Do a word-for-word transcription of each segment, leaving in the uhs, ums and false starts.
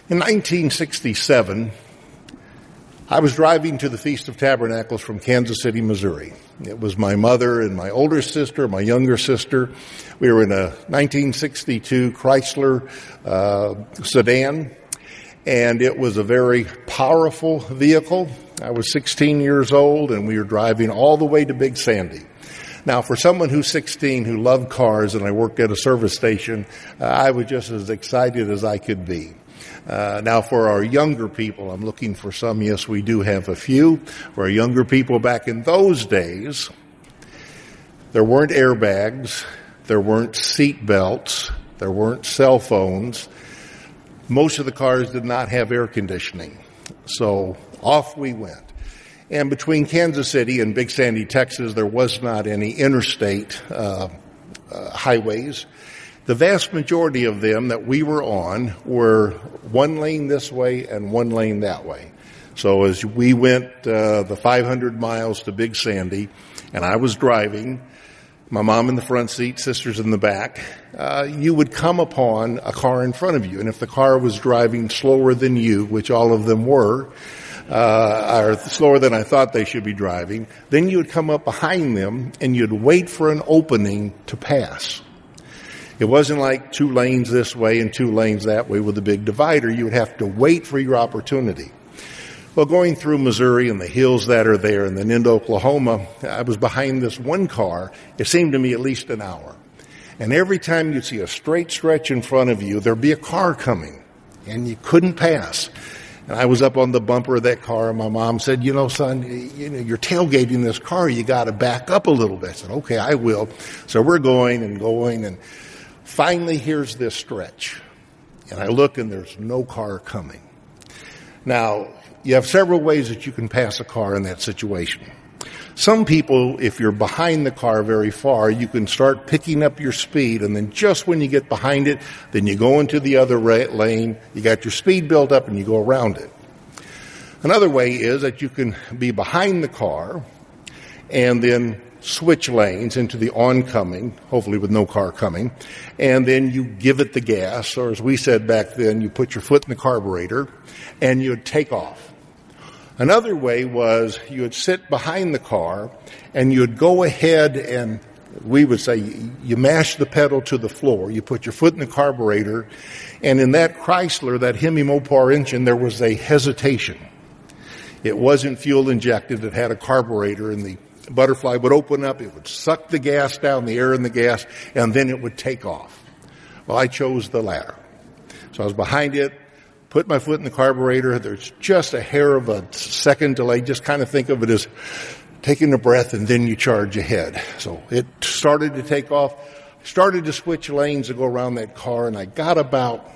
In nineteen sixty-seven, I was driving to the Feast of Tabernacles from Kansas City, Missouri. It was my mother and my older sister, my younger sister. We were in a nineteen sixty-two Chrysler uh, sedan, and it was a very powerful vehicle. I was sixteen years old, and we were driving all the way to Big Sandy. Now, for someone who's sixteen who loved cars and I worked at a service station, uh, I was just as excited as I could be. Uh, now, for our younger people, I'm looking for some. Yes, we do have a few. For our younger people back in those days, there weren't airbags, there weren't seat belts, there weren't cell phones. Most of the cars did not have air conditioning. So off we went. And between Kansas City and Big Sandy, Texas, there was not any interstate uh, uh, highways. The vast majority of them that we were on were one lane this way and one lane that way. So as we went uh, the five hundred miles to Big Sandy, and I was driving, my mom in the front seat, sisters in the back, uh, you would come upon a car in front of you. And if the car was driving slower than you, which all of them were, uh, or slower than I thought they should be driving, then you would come up behind them and you'd wait for an opening to pass. It wasn't like two lanes this way and two lanes that way with a big divider. You would have to wait for your opportunity. Well, going through Missouri and the hills that are there and then into Oklahoma, I was behind this one car. It seemed to me at least an hour. And every time you'd see a straight stretch in front of you, there'd be a car coming, and you couldn't pass. And I was up on the bumper of that car, and my mom said, you know, son, you know, you're tailgating this car. You got to back up a little bit. I said, okay, I will. So we're going and going, and finally, here's this stretch, and I look, and there's no car coming. Now, you have several ways that you can pass a car in that situation. Some people, if you're behind the car very far, you can start picking up your speed, and then just when you get behind it, then you go into the other lane, you got your speed built up, and you go around it. Another way is that you can be behind the car and then switch lanes into the oncoming, hopefully with no car coming, and then you give it the gas, or as we said back then, you put your foot in the carburetor, and you'd take off. Another way was you would sit behind the car, and you'd go ahead and, we would say, you mash the pedal to the floor, you put your foot in the carburetor, and in that Chrysler, that Hemi Mopar engine, there was a hesitation. It wasn't fuel injected, it had a carburetor, and the butterfly would open up, it would suck the gas down, the air in the gas, and then it would take off. Well, I chose the latter. So I was behind it, put my foot in the carburetor. There's just a hair of a second delay. Just kind of think of it as taking a breath and then you charge ahead. So it started to take off, started to switch lanes to go around that car, and I got about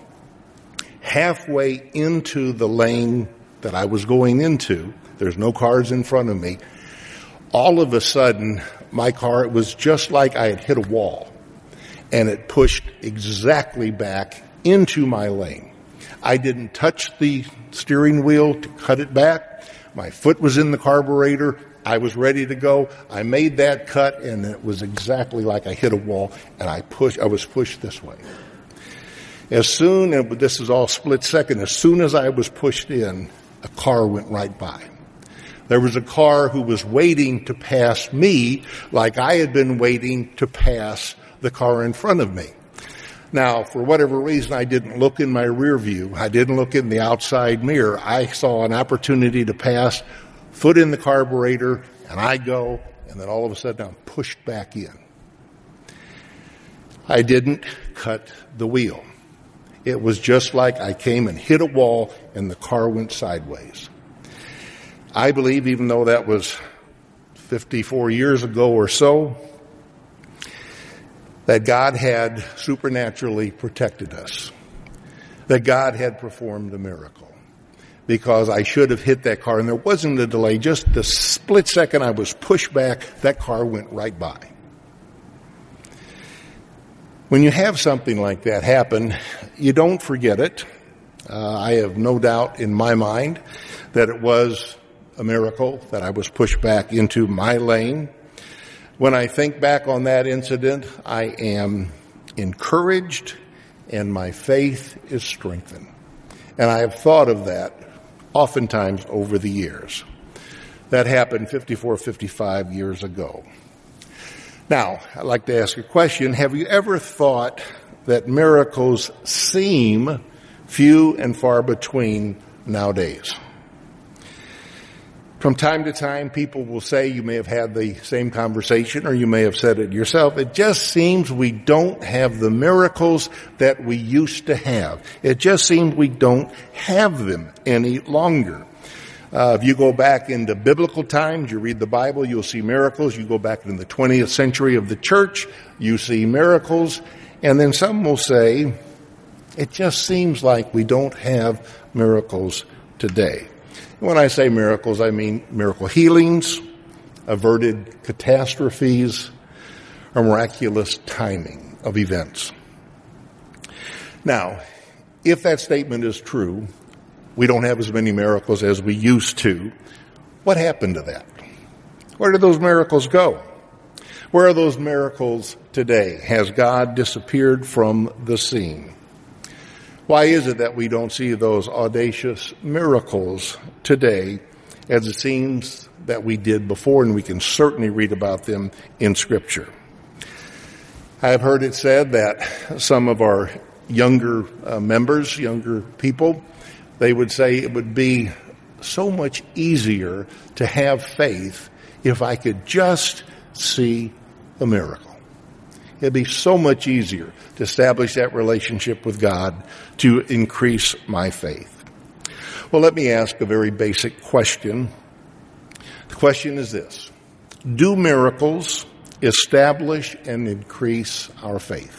halfway into the lane that I was going into. There's no cars in front of me. All of a sudden, my car, it was just like I had hit a wall, and it pushed exactly back into my lane. I didn't touch the steering wheel to cut it back. My foot was in the carburetor. I was ready to go. I made that cut, and it was exactly like I hit a wall, and I pushed, I was pushed this way. As soon, and this is all split second, as soon as I was pushed in, a car went right by. There was a car who was waiting to pass me like I had been waiting to pass the car in front of me. Now, for whatever reason, I didn't look in my rear view. I didn't look in the outside mirror. I saw an opportunity to pass, foot in the carburetor, and I go, and then all of a sudden I'm pushed back in. I didn't cut the wheel. It was just like I came and hit a wall, and the car went sideways. I believe, even though that was fifty-four years ago or so, that God had supernaturally protected us, that God had performed a miracle, because I should have hit that car, and there wasn't a delay. Just the split second I was pushed back, that car went right by. When you have something like that happen, you don't forget it. Uh, I have no doubt in my mind that it was a miracle that I was pushed back into my lane. When I think back on that incident, I am encouraged and my faith is strengthened. And I have thought of that oftentimes over the years. That happened fifty-four, fifty-five years ago. Now, I'd like to ask a question. Have you ever thought that miracles seem few and far between nowadays? From time to time, people will say, you may have had the same conversation or you may have said it yourself, it just seems we don't have the miracles that we used to have. It just seems we don't have them any longer. Uh, if you go back into biblical times, you read the Bible, you'll see miracles. You go back in the twentieth century of the church, you see miracles. And then some will say, it just seems like we don't have miracles today. When I say miracles, I mean miracle healings, averted catastrophes, or miraculous timing of events. Now, if that statement is true, we don't have as many miracles as we used to. What happened to that? Where did those miracles go? Where are those miracles today? Has God disappeared from the scene? Why is it that we don't see those audacious miracles today as it seems that we did before, and we can certainly read about them in Scripture? I have heard it said that some of our younger uh, members, younger people, they would say it would be so much easier to have faith if I could just see a miracle. It'd be so much easier to establish that relationship with God to increase my faith. Well, let me ask a very basic question. The question is this: do miracles establish and increase our faith?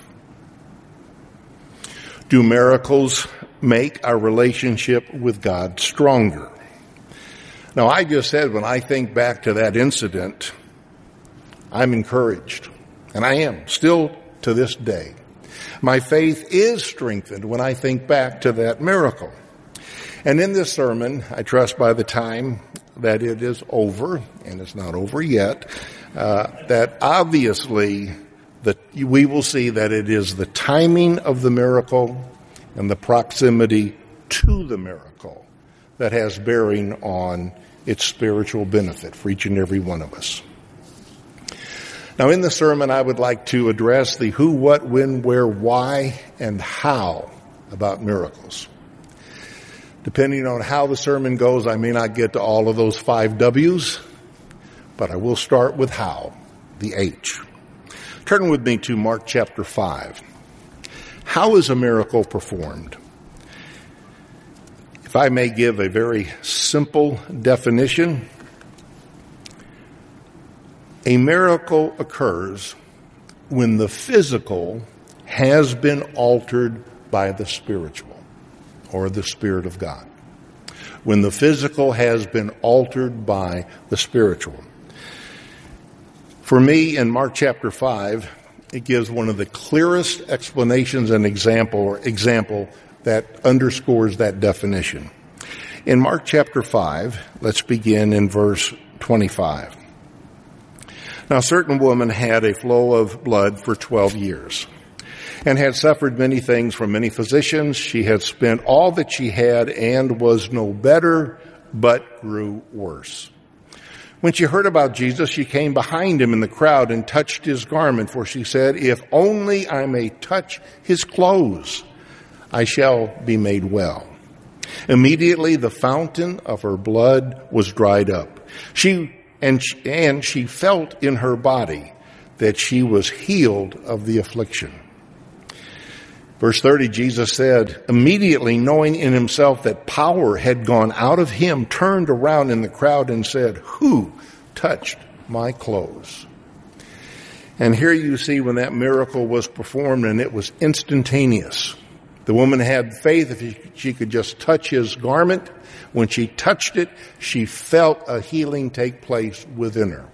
Do miracles make our relationship with God stronger? Now, I just said when I think back to that incident, I'm encouraged. And I am, still to this day. My faith is strengthened when I think back to that miracle. And in this sermon, I trust by the time that it is over, and it's not over yet, uh, that obviously the, we will see that it is the timing of the miracle and the proximity to the miracle that has bearing on its spiritual benefit for each and every one of us. Now, in the sermon, I would like to address the who, what, when, where, why, and how about miracles. Depending on how the sermon goes, I may not get to all of those five W's, but I will start with how, the H. Turn with me to Mark chapter five. How is a miracle performed? If I may give a very simple definition, a miracle occurs when the physical has been altered by the spiritual, or the Spirit of God. When the physical has been altered by the spiritual. For me, in Mark chapter five, it gives one of the clearest explanations and example, or example that underscores that definition. In Mark chapter five, let's begin in verse twenty-five. Now, a certain woman had a flow of blood for twelve years and had suffered many things from many physicians. She had spent all that she had and was no better, but grew worse. When she heard about Jesus, she came behind him in the crowd and touched his garment, for she said, "If only I may touch his clothes, I shall be made well." Immediately the fountain of her blood was dried up. She And she, and she felt in her body that she was healed of the affliction. Verse thirty, Jesus said, immediately knowing in himself that power had gone out of him, turned around in the crowd and said, "Who touched my clothes?" And here you see when that miracle was performed, and it was instantaneous. The woman had faith if she could just touch his garment. When she touched it, she felt a healing take place within her.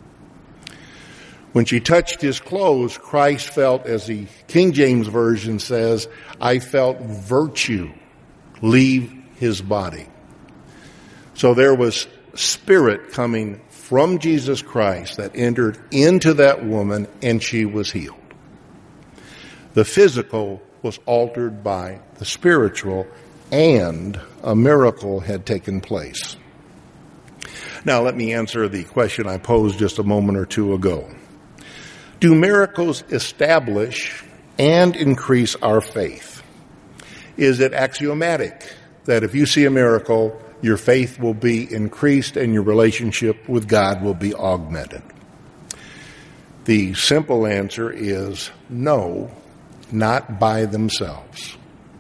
When she touched his clothes, Christ felt, as the King James Version says, I felt virtue leave his body. So there was spirit coming from Jesus Christ that entered into that woman, and she was healed. The physical was altered by the spiritual, and a miracle had taken place. Now let me answer the question I posed just a moment or two ago. Do miracles establish and increase our faith? Is it axiomatic that if you see a miracle, your faith will be increased and your relationship with God will be augmented? The simple answer is no, not by themselves.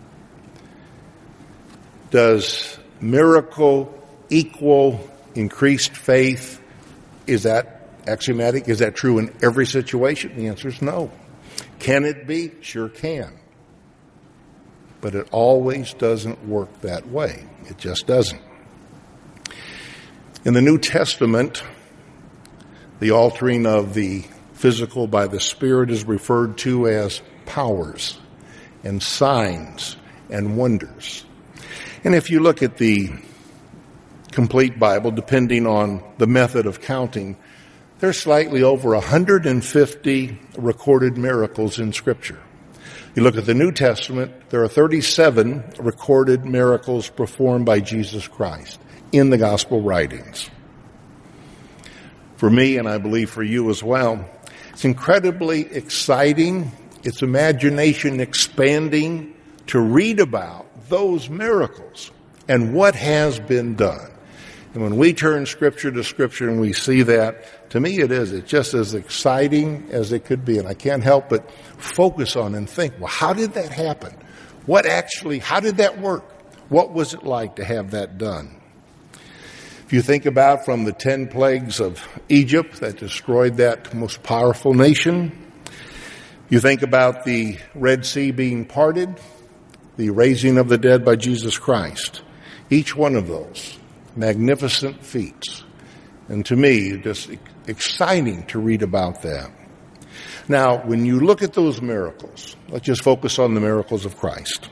Does miracle equal increased faith? Is that axiomatic? Is that true in every situation? The answer is no. Can it be? Sure can. But it always doesn't work that way. It just doesn't. In the New Testament, the altering of the physical by the Spirit is referred to as powers and signs and wonders. And if you look at the complete Bible, depending on the method of counting, there's slightly over one hundred fifty recorded miracles in Scripture. You look at the New Testament, there are thirty-seven recorded miracles performed by Jesus Christ in the gospel writings. For me, and I believe for you as well, it's incredibly exciting. It's imagination expanding to read about those miracles and what has been done. And when we turn Scripture to Scripture and we see that, to me it is. It's just as exciting as it could be. And I can't help but focus on and think, well, how did that happen? What actually, how did that work? What was it like to have that done? If you think about from the ten plagues of Egypt that destroyed that most powerful nation, you think about the Red Sea being parted, the raising of the dead by Jesus Christ. Each one of those magnificent feats. And to me, just exciting to read about that. Now, when you look at those miracles, let's just focus on the miracles of Christ.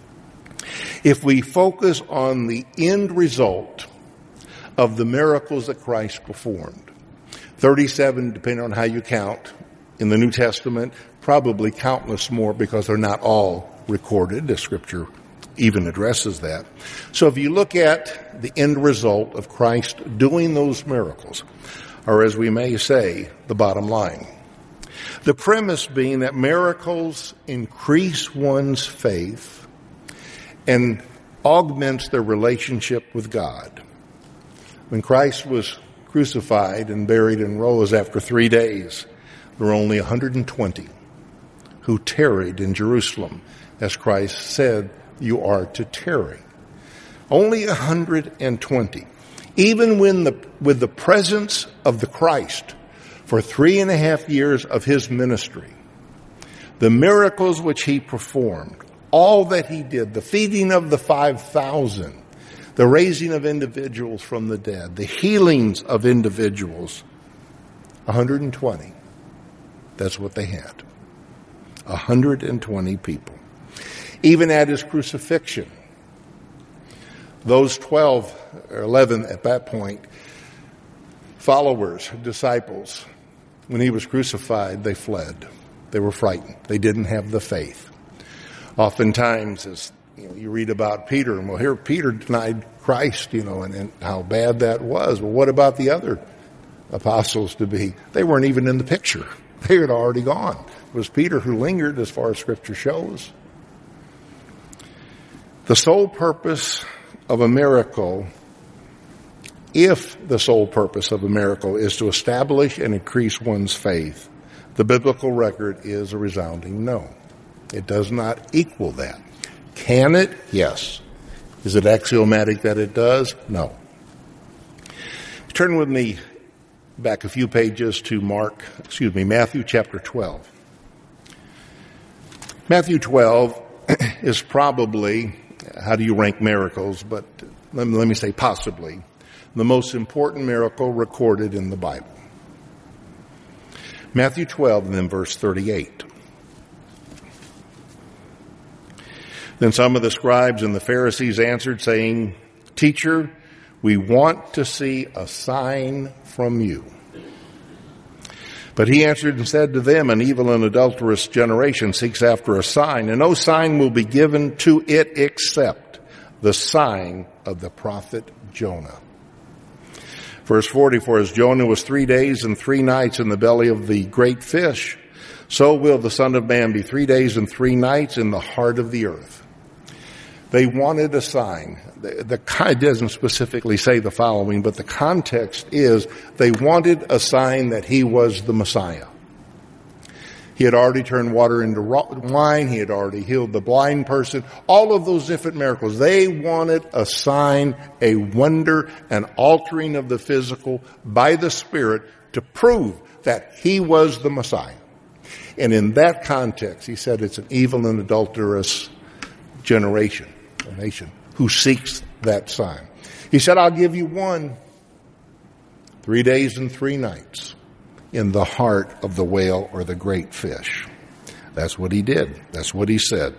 If we focus on the end result of the miracles that Christ performed, thirty-seven, depending on how you count, in the New Testament, probably countless more because they're not all recorded. The Scripture even addresses that. So if you look at the end result of Christ doing those miracles, or as we may say, the bottom line, the premise being that miracles increase one's faith and augments their relationship with God. When Christ was crucified and buried and rose after three days, there were only one hundred twenty who tarried in Jerusalem, as Christ said, you are to tarry. Only one hundred twenty. Even when the, with the presence of the Christ for three and a half years of his ministry, the miracles which he performed, all that he did, the feeding of the five thousand, the raising of individuals from the dead, the healings of individuals, one hundred twenty. That's what they had. one hundred twenty people. Even at his crucifixion, those twelve or eleven at that point, followers, disciples, when he was crucified, they fled. They were frightened. They didn't have the faith. Oftentimes, as you know, you read about Peter, and well, here Peter denied Christ, you know, and, and how bad that was. Well, what about the other apostles to be? They weren't even in the picture. They had already gone. It was Peter who lingered, as far as Scripture shows. The sole purpose of a miracle, if the sole purpose of a miracle is to establish and increase one's faith, the biblical record is a resounding no. It does not equal that. Can it? Yes. Is it axiomatic that it does? No. Turn with me back a few pages to Mark, excuse me, Matthew chapter twelve. Matthew twelve is probably, how do you rank miracles, but let me, let me say possibly, the most important miracle recorded in the Bible. Matthew twelve and then verse thirty-eight. Then some of the scribes and the Pharisees answered, saying, Teacher, we want to see a sign from you. But he answered and said to them, An evil and adulterous generation seeks after a sign, and no sign will be given to it except the sign of the prophet Jonah. Verse forty-four, as Jonah was three days and three nights in the belly of the great fish, so will the Son of Man be three days and three nights in the heart of the earth. They wanted a sign. The, the it doesn't specifically say the following, but the context is they wanted a sign that he was the Messiah. He had already turned water into wine. He had already healed the blind person. All of those different miracles. They wanted a sign, a wonder, an altering of the physical by the Spirit to prove that he was the Messiah. And in that context, he said it's an evil and adulterous generation, a nation, who seeks that sign. He said, I'll give you one, three days and three nights in the heart of the whale or the great fish. That's what he did. That's what he said.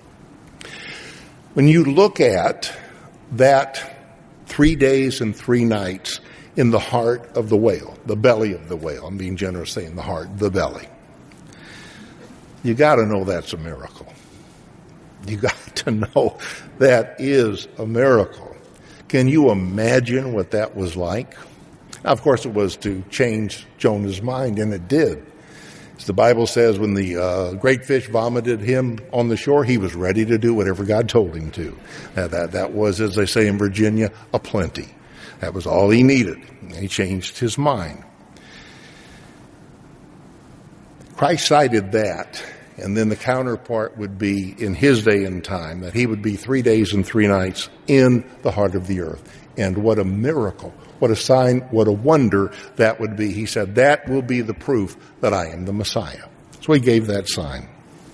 When you look at that three days and three nights in the heart of the whale, the belly of the whale, I'm being generous saying the heart, the belly, you got to know that's a miracle. You got to know that is a miracle. Can you imagine what that was like? Now, of course, it was to change Jonah's mind, and it did. As the Bible says, when the uh, great fish vomited him on the shore, he was ready to do whatever God told him to. Now, that, that was, as they say in Virginia, a plenty. That was all he needed. He changed his mind. Christ cited that, and then the counterpart would be in his day and time, that he would be three days and three nights in the heart of the earth. And what a miracle, what a sign, what a wonder that would be. He said, that will be the proof that I am the Messiah. So he gave that sign.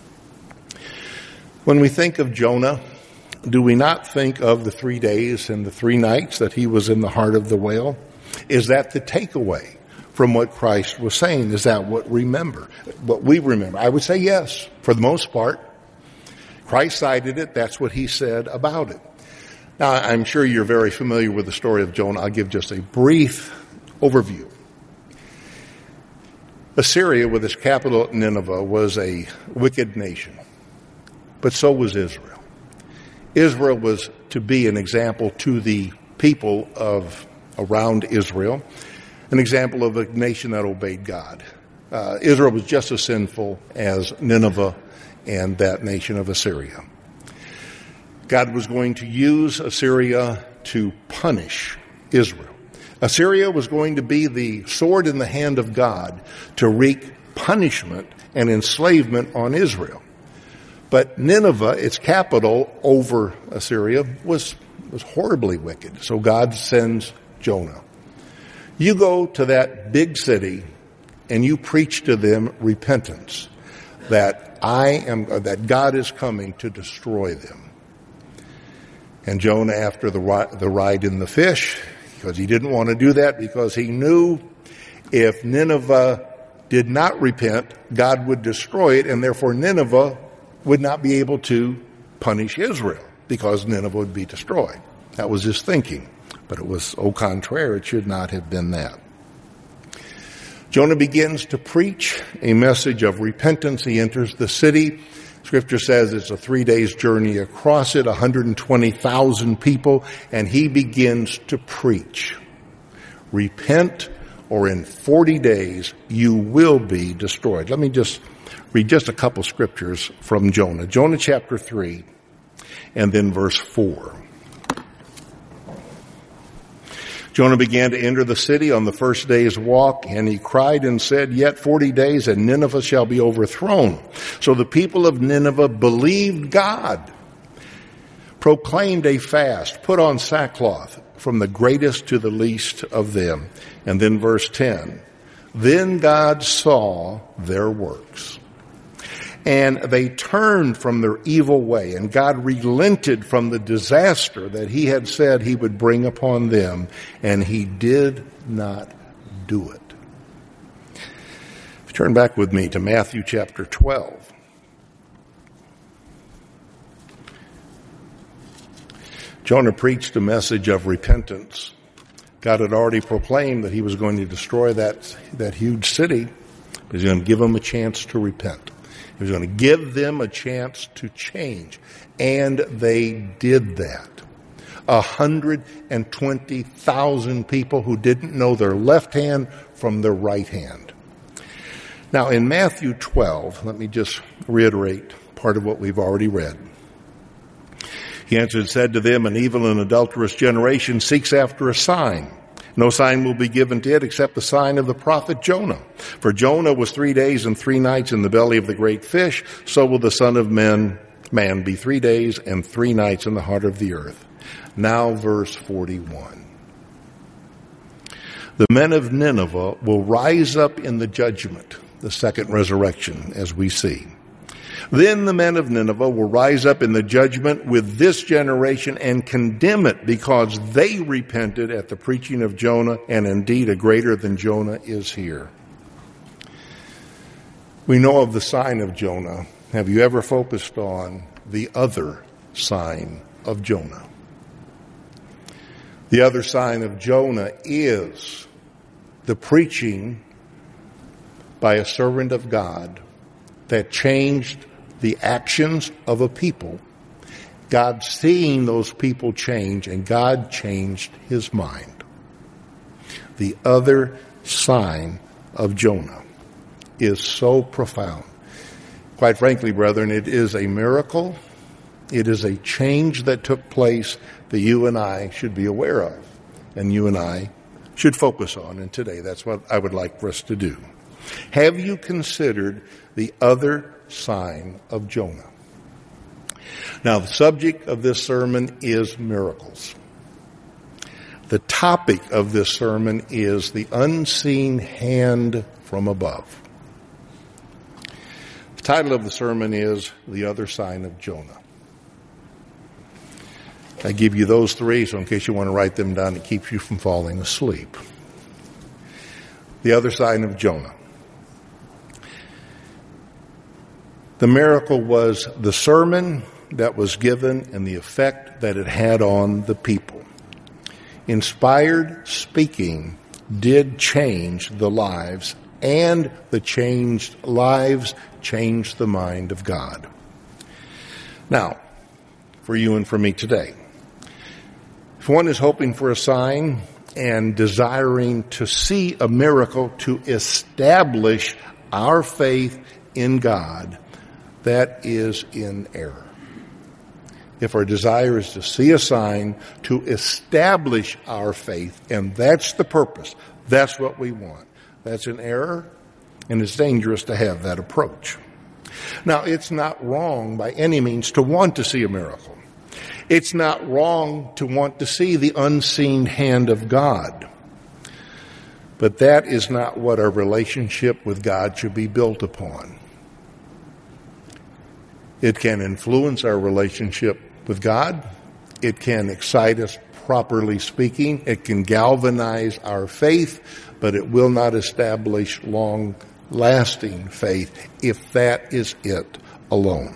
When we think of Jonah, do we not think of the three days and the three nights that he was in the heart of the whale? Is that the takeaway from what Christ was saying? Is that what remember, what we remember? I would say yes, for the most part. Christ cited it. That's what he said about it. Now, I'm sure you're very familiar with the story of Jonah. I'll give just a brief overview. Assyria, with its capital Nineveh, was a wicked nation, but so was Israel. Israel was to be an example to the people of around Israel, an example of a nation that obeyed God. Uh, Israel was just as sinful as Nineveh and that nation of Assyria. God was going to use Assyria to punish Israel. Assyria was going to be the sword in the hand of God to wreak punishment and enslavement on Israel. But Nineveh, its capital over Assyria, was, was horribly wicked. So God sends Jonah. You go to that big city and you preach to them repentance, that I am, that God is coming to destroy them. And Jonah, after the ride, the ride in the fish, because he didn't want to do that, because he knew if Nineveh did not repent, God would destroy it, and therefore Nineveh would not be able to punish Israel, because Nineveh would be destroyed. That was his thinking. But it was au contraire. It should not have been that. Jonah begins to preach a message of repentance. He enters the city. Scripture says it's a three days journey across it, one hundred twenty thousand people, and he begins to preach. Repent, or in forty days you will be destroyed. Let me just read just a couple scriptures from Jonah. Jonah chapter three, and then verse four. Jonah began to enter the city on the first day's walk, and he cried and said, yet forty days and Nineveh shall be overthrown. So the people of Nineveh believed God, proclaimed a fast, put on sackcloth from the greatest to the least of them. And then verse ten, then God saw their works, and they turned from their evil way, and God relented from the disaster that he had said he would bring upon them, and he did not do it. If you turn back with me to Matthew chapter twelve. Jonah preached a message of repentance. God had already proclaimed that he was going to destroy that, that huge city, but he was going to give them a chance to repent. He was going to give them a chance to change. And they did that. one hundred twenty thousand people who didn't know their left hand from their right hand. Now, in Matthew twelve, let me just reiterate part of what we've already read. He answered and said to them, an evil and adulterous generation seeks after a sign. No sign will be given to it except the sign of the prophet Jonah. For Jonah was three days and three nights in the belly of the great fish, so will the Son of Man, man be three days and three nights in the heart of the earth. Now verse forty-one. The men of Nineveh will rise up in the judgment, the second resurrection, as we see. Then the men of Nineveh will rise up in the judgment with this generation and condemn it because they repented at the preaching of Jonah, and indeed a greater than Jonah is here. We know of the sign of Jonah. Have you ever focused on the other sign of Jonah? The other sign of Jonah is the preaching by a servant of God that changed the actions of a people. God seeing those people change, and God changed his mind. The other sign of Jonah is so profound. Quite frankly, brethren, it is a miracle. It is a change that took place that you and I should be aware of, and you and I should focus on. And today, that's what I would like for us to do. Have you considered the other sign of Jonah? Now, the subject of this sermon is miracles. The topic of this sermon is the unseen hand from above. The title of the sermon is The Other Sign of Jonah. I give you those three, so in case you want to write them down, it keeps you from falling asleep. The other sign of Jonah. The miracle was the sermon that was given and the effect that it had on the people. Inspired speaking did change the lives, and the changed lives changed the mind of God. Now, for you and for me today, if one is hoping for a sign and desiring to see a miracle to establish our faith in God, that is in error. If our desire is to see a sign to establish our faith, and that's the purpose, that's what we want, that's an error, and it's dangerous to have that approach. Now, it's not wrong by any means to want to see a miracle. It's not wrong to want to see the unseen hand of God. But that is not what our relationship with God should be built upon. It can influence our relationship with God. It can excite us, properly speaking. It can galvanize our faith, but it will not establish long-lasting faith if that is it alone.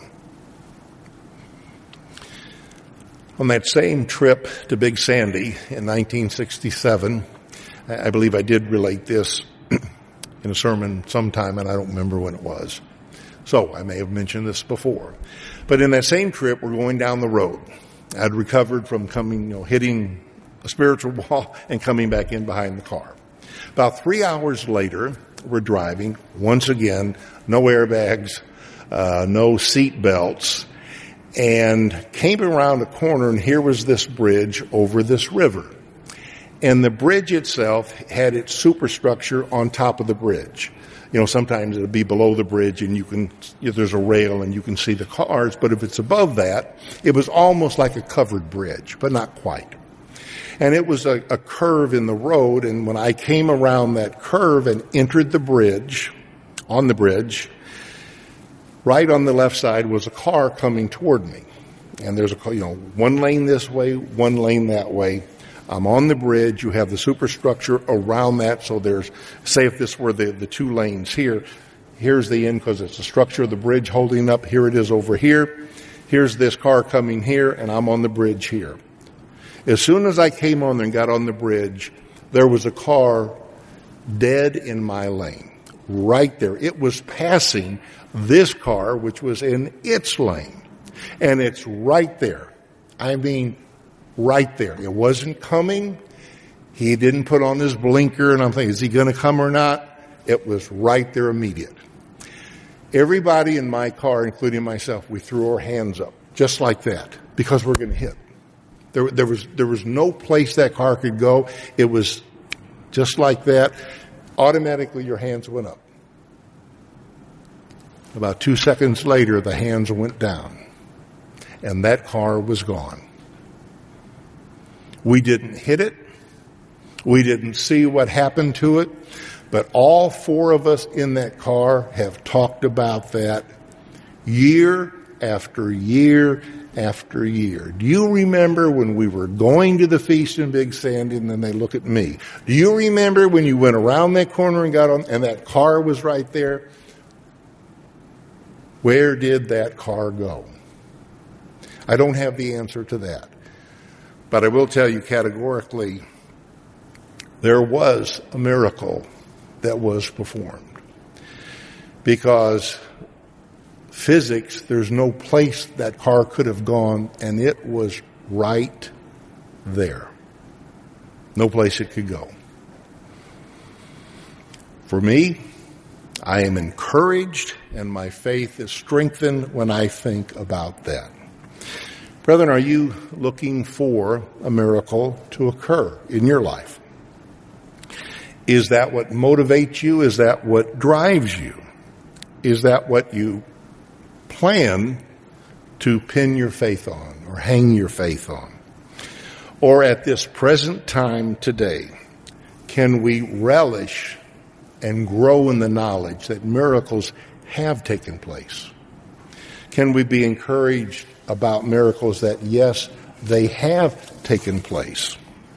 On that same trip to Big Sandy in nineteen sixty-seven, I believe I did relate this in a sermon sometime, and I don't remember when it was. So I may have mentioned this before. But in that same trip, we're going down the road. I'd recovered from coming, you know, hitting a spiritual wall and coming back in behind the car. About three hours later, we're driving. Once again, no airbags, uh, no seat belts, and came around a corner, and here was this bridge over this river. And the bridge itself had its superstructure on top of the bridge. You know, sometimes it'll be below the bridge and you can, if there's a rail and you can see the cars, but if it's above that, it was almost like a covered bridge, but not quite. And it was a, a curve in the road, and when I came around that curve and entered the bridge, on the bridge, right on the left side was a car coming toward me. And there's a, you know, one lane this way, one lane that way. I'm on the bridge. You have the superstructure around that. So there's, say if this were the, the two lanes here, here's the end because it's the structure of the bridge holding up. Here it is over here. Here's this car coming here, and I'm on the bridge here. As soon as I came on and got on the bridge, there was a car dead in my lane. Right there. It was passing this car, which was in its lane. And it's right there. I mean, right there. It wasn't coming. He didn't put on his blinker, and I'm thinking, is he going to come or not? It was right there immediate. Everybody in my car, including myself, we threw our hands up, just like that, because we're going to hit. There, there was, there was no place that car could go. It was just like that. Automatically, your hands went up. About two seconds later, the hands went down, and that car was gone. We didn't hit it. We didn't see what happened to it. But all four of us in that car have talked about that year after year after year. Do you remember when we were going to the feast in Big Sandy and then they look at me? Do you remember when you went around that corner and got on and that car was right there? Where did that car go? I don't have the answer to that. But I will tell you categorically, there was a miracle that was performed. Because physics, there's no place that car could have gone, and it was right there. No place it could go. For me, I am encouraged, and my faith is strengthened when I think about that. Brethren, are you looking for a miracle to occur in your life? Is that what motivates you? Is that what drives you? Is that what you plan to pin your faith on or hang your faith on? Or at this present time today, can we relish and grow in the knowledge that miracles have taken place? Can we be encouraged about miracles that, yes, they have taken place?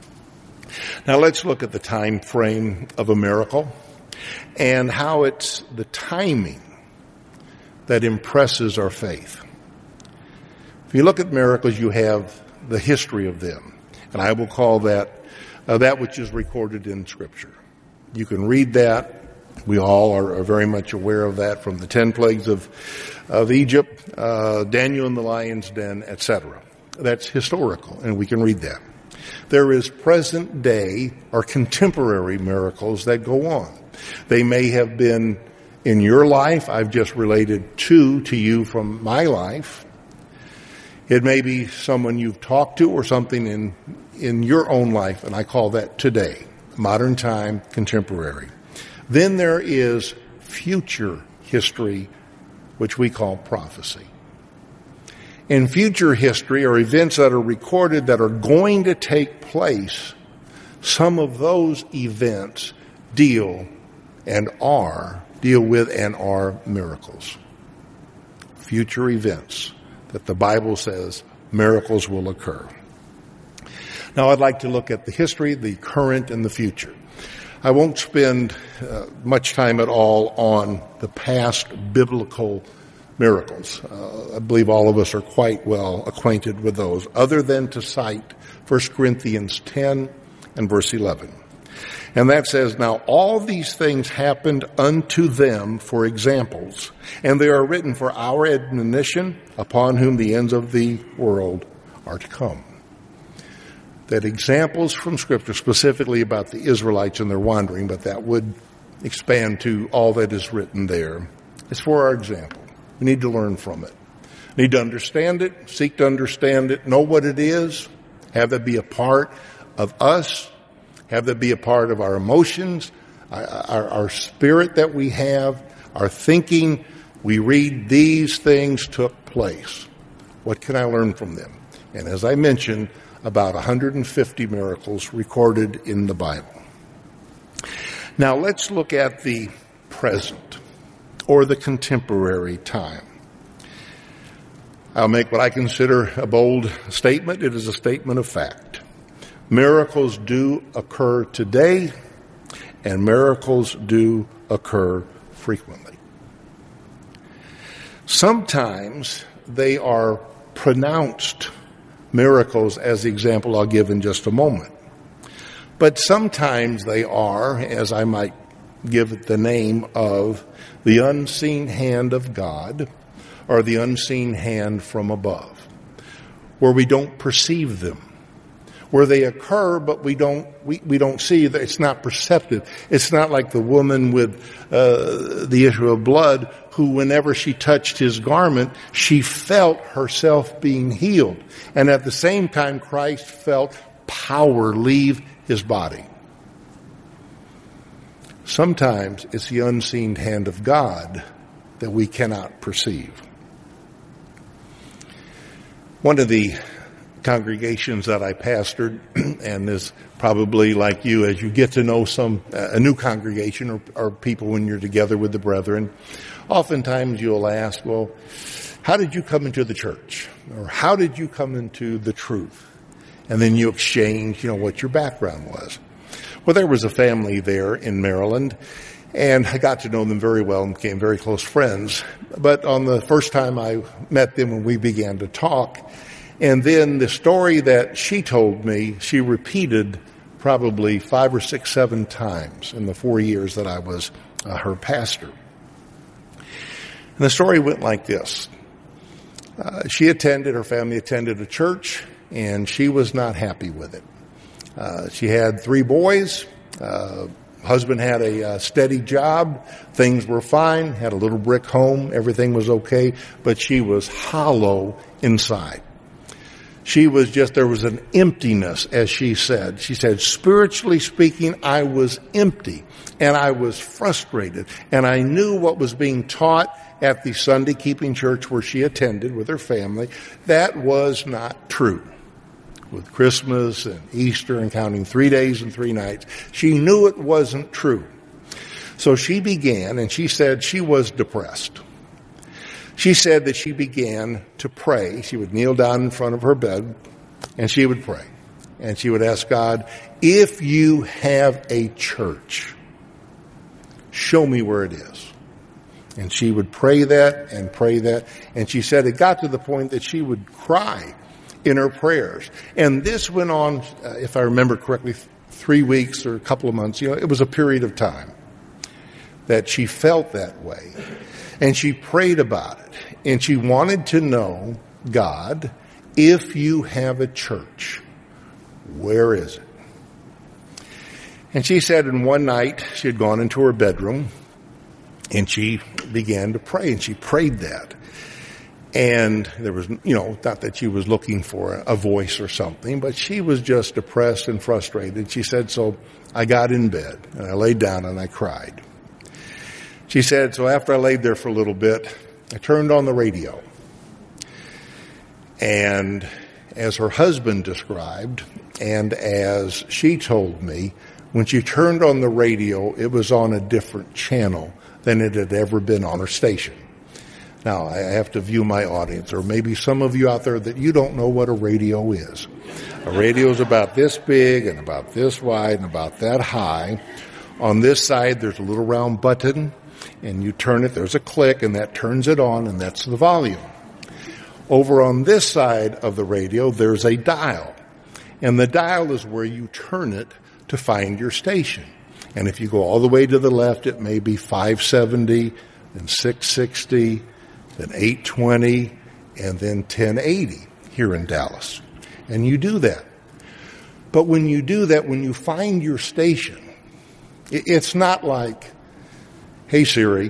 Now let's look at the time frame of a miracle and how it's the timing that impresses our faith. If you look at miracles, you have the history of them. And I will call that uh, that which is recorded in Scripture. You can read that. We all are, are very much aware of that from the ten plagues of, of Egypt, uh, Daniel in the lion's den, et cetera. That's historical, and we can read that. There is present day or contemporary miracles that go on. They may have been in your life. I've just related two to you from my life. It may be someone you've talked to or something in, in your own life, and I call that today, modern time, contemporary. Then there is future history, which we call prophecy. In future history are events that are recorded that are going to take place. Some of those events deal and are, deal with and are miracles. Future events that the Bible says miracles will occur. Now I'd like to look at the history, the current, and the future. I won't spend uh, much time at all on the past biblical miracles. Uh, I believe all of us are quite well acquainted with those, other than to cite First Corinthians ten and verse eleven. And that says, "Now all these things happened unto them for examples, and they are written for our admonition, upon whom the ends of the world are to come." That examples from Scripture, specifically about the Israelites and their wandering, but that would expand to all that is written there, is for our example. We need to learn from it. We need to understand it, seek to understand it, know what it is, have that be a part of us, have that be a part of our emotions, our, our spirit that we have, our thinking. We read these things took place. What can I learn from them? And as I mentioned, about one hundred fifty miracles recorded in the Bible. Now let's look at the present or the contemporary time. I'll make what I consider a bold statement. It is a statement of fact. Miracles do occur today, and miracles do occur frequently. Sometimes they are pronounced miracles, as the example I'll give in just a moment. But sometimes they are, as I might give it the name of, the unseen hand of God, or the unseen hand from above, where we don't perceive them. where they occur, but we don't we, we don't see that. It's not perceptive. It's not like the woman with uh, the issue of blood, who whenever she touched his garment, she felt herself being healed. And at the same time, Christ felt power leave his body. Sometimes it's the unseen hand of God that we cannot perceive. One of the congregations that I pastored, and is probably like you, as you get to know some a new congregation or, or people when you're together with the brethren, oftentimes you'll ask, well, how did you come into the church? Or how did you come into the truth? And then you exchange, you know, what your background was. Well, there was a family there in Maryland, and I got to know them very well and became very close friends. But on the first time I met them, when we began to talk, and then the story that she told me, she repeated probably five or six, seven times in the four years that I was uh, her pastor. And the story went like this. Uh, she attended, her family attended a church, and she was not happy with it. Uh, she had three boys. Uh, husband had a uh, steady job. Things were fine. Had a little brick home. Everything was okay. But she was hollow inside. She was just, there was an emptiness, as she said. She said, spiritually speaking, I was empty. And I was frustrated. And I knew what was being taught at the Sunday keeping church where she attended with her family. That was not true. With Christmas and Easter and counting three days and three nights, she knew it wasn't true. So she began, and she said she was depressed. She said that she began to pray. She would kneel down in front of her bed, and she would pray. And she would ask God, if you have a church, show me where it is. And she would pray that and pray that. And she said it got to the point that she would cry in her prayers. And this went on, uh, if I remember correctly, three weeks or a couple of months. You know, it was a period of time that she felt that way. And she prayed about it. And she wanted to know, God, if you have a church, where is it? And she said in one night, she had gone into her bedroom, and she began to pray, and she prayed that. And there was, you know, not that she was looking for a voice or something, but she was just depressed and frustrated. She said, so I got in bed, and I laid down, and I cried. She said, so after I laid there for a little bit, I turned on the radio. And as her husband described, and as she told me, when she turned on the radio, it was on a different channel than it had ever been on her station. Now, I have to view my audience, or maybe some of you out there that you don't know what a radio is. A radio is about this big and about this wide and about that high. On this side, there's a little round button, and you turn it, there's a click, and that turns it on, and that's the volume. Over on this side of the radio, there's a dial. And the dial is where you turn it to find your station. And if you go all the way to the left, it may be five seventy, then six sixty, then eight twenty, and then ten eighty here in Dallas. And you do that. But when you do that, when you find your station, it's not like, hey Siri,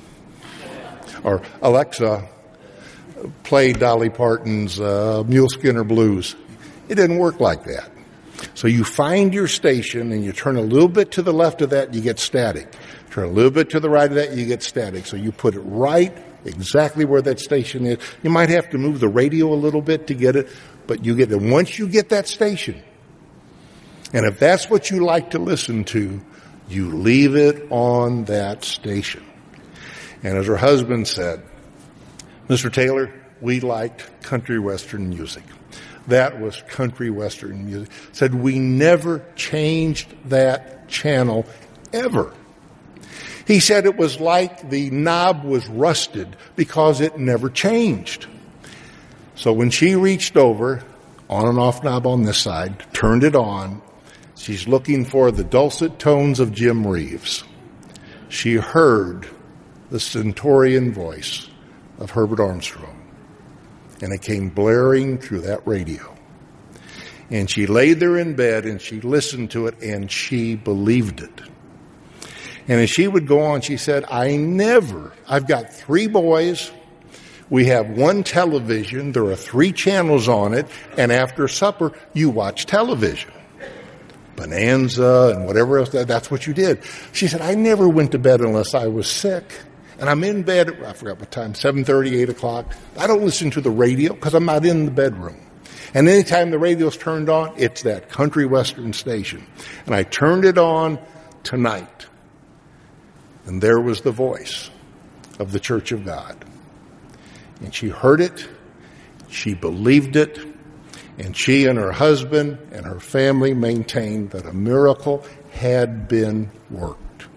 or Alexa, play Dolly Parton's uh, Mule Skinner Blues. It didn't work like that. So you find your station, and you turn a little bit to the left of that, you get static. Turn a little bit to the right of that, you get static. So you put it right exactly where that station is. You might have to move the radio a little bit to get it, but you get it. And once you get that station, and if that's what you like to listen to, you leave it on that station. And as her husband said, Mister Taylor, we liked country western music. That was country western music. Said we never changed that channel ever. He said it was like the knob was rusted because it never changed. So when she reached over, on and off knob on this side, turned it on, she's looking for the dulcet tones of Jim Reeves. She heard the stentorian voice of Herbert Armstrong. And it came blaring through that radio. And she laid there in bed and she listened to it and she believed it. And as she would go on, she said, I never, I've got three boys. We have one television. There are three channels on it. And after supper, you watch television. Bonanza and whatever else. That's what you did. She said, I never went to bed unless I was sick. And I'm in bed, at, I forgot what time, seven thirty, eight o'clock. I don't listen to the radio because I'm not in the bedroom. And anytime the radio's turned on, it's that country western station. And I turned it on tonight. And there was the voice of the Church of God. And she heard it, she believed it, and she and her husband and her family maintained that a miracle had been worked.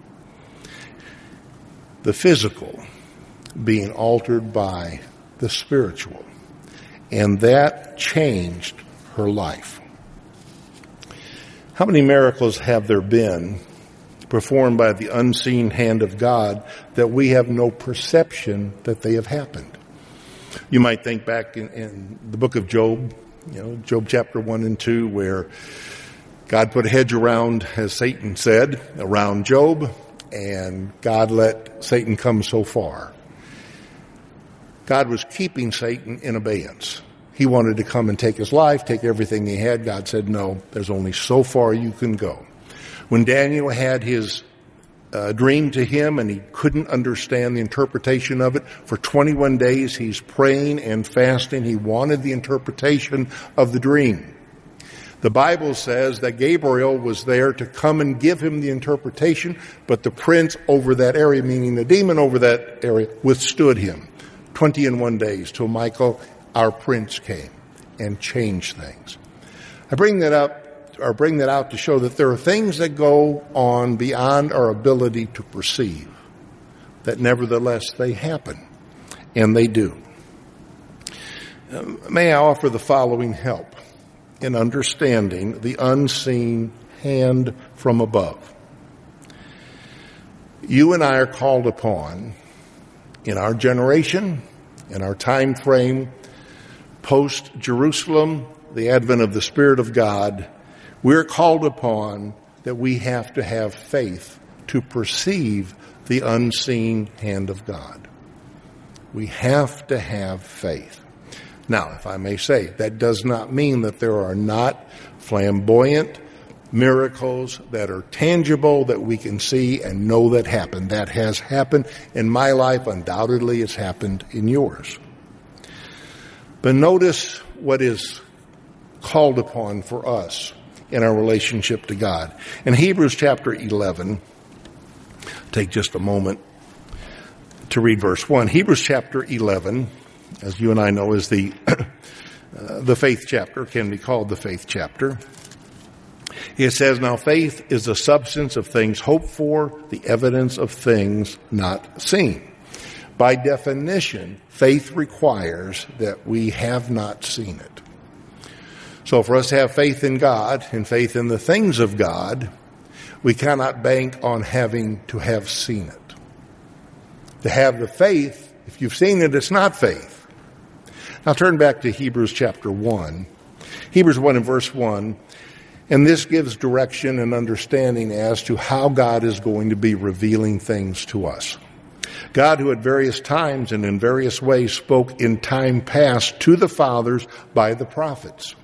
The physical being altered by the spiritual. And that changed her life. How many miracles have there been performed by the unseen hand of God that we have no perception that they have happened? You might think back in, in the book of Job, you know, Job chapter one and two, where God put a hedge around, as Satan said, around Job, and God let Satan come so far. God was keeping Satan in abeyance. He wanted to come and take his life, take everything he had. God said, no, there's only so far you can go. When Daniel had his uh, dream to him and he couldn't understand the interpretation of it, for twenty-one days he's praying and fasting. He wanted the interpretation of the dream. The Bible says that Gabriel was there to come and give him the interpretation, but the prince over that area, meaning the demon over that area, withstood him twenty and one days till Michael, our prince, came and changed things. I bring that up, or bring that out to show that there are things that go on beyond our ability to perceive, that nevertheless they happen, and they do. May I offer the following help in understanding the unseen hand from above. You and I are called upon in our generation, in our time frame, post-Jerusalem, the advent of the Spirit of God, we're called upon that we have to have faith to perceive the unseen hand of God. We have to have faith. Now, if I may say, that does not mean that there are not flamboyant miracles that are tangible that we can see and know that happen. That has happened in my life. Undoubtedly, it's happened in yours. But notice what is called upon for us in our relationship to God. In Hebrews chapter eleven, take just a moment to read verse one. Hebrews chapter eleven, as you and I know, is the uh, the faith chapter, can be called the faith chapter. It says, now faith is the substance of things hoped for, the evidence of things not seen. By definition, faith requires that we have not seen it. So for us to have faith in God and faith in the things of God, we cannot bank on having to have seen it. To have the faith, if you've seen it, it's not faith. Now turn back to Hebrews chapter one. Hebrews one and verse one. And this gives direction and understanding as to how God is going to be revealing things to us. God, who at various times and in various ways spoke in time past to the fathers by the prophets,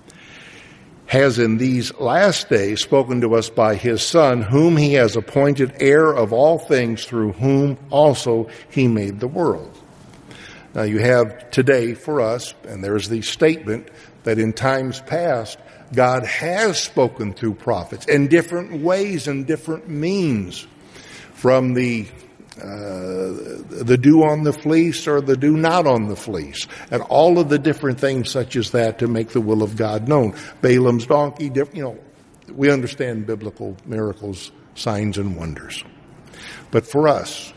has in these last days spoken to us by his Son, whom he has appointed heir of all things, through whom also he made the world. Now you have today for us, and there's the statement that in times past, God has spoken through prophets in different ways and different means, from the uh, the dew on the fleece or the dew not on the fleece, and all of the different things such as that to make the will of God known. Balaam's donkey, you know, we understand biblical miracles, signs, and wonders. But for us,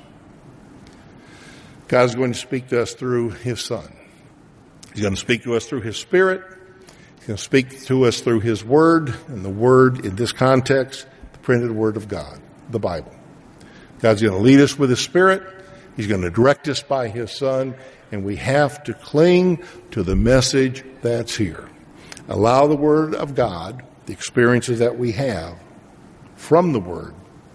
God's going to speak to us through his Son. He's going to speak to us through his Spirit. He's going to speak to us through his Word, and the Word in this context, the printed Word of God, the Bible. God's going to lead us with his Spirit. He's going to direct us by his Son, and we have to cling to the message that's here. Allow the Word of God, the experiences that we have from the Word,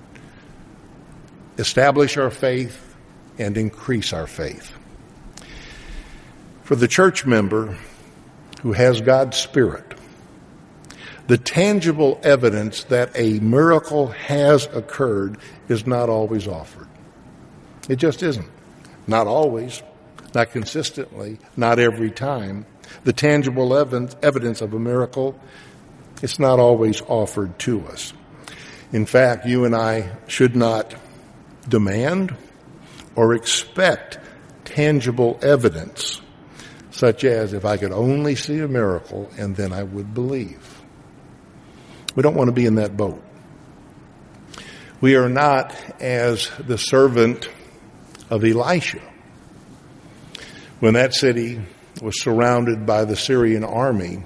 establish our faith and increase our faith. For the church member who has God's Spirit, the tangible evidence that a miracle has occurred is not always offered. It just isn't. Not always, not consistently, not every time. The tangible evidence of a miracle, it's not always offered to us. In fact, you and I should not demand or expect tangible evidence, such as if I could only see a miracle and then I would believe. We don't want to be in that boat. We are not as the servant of Elisha. When that city was surrounded by the Syrian army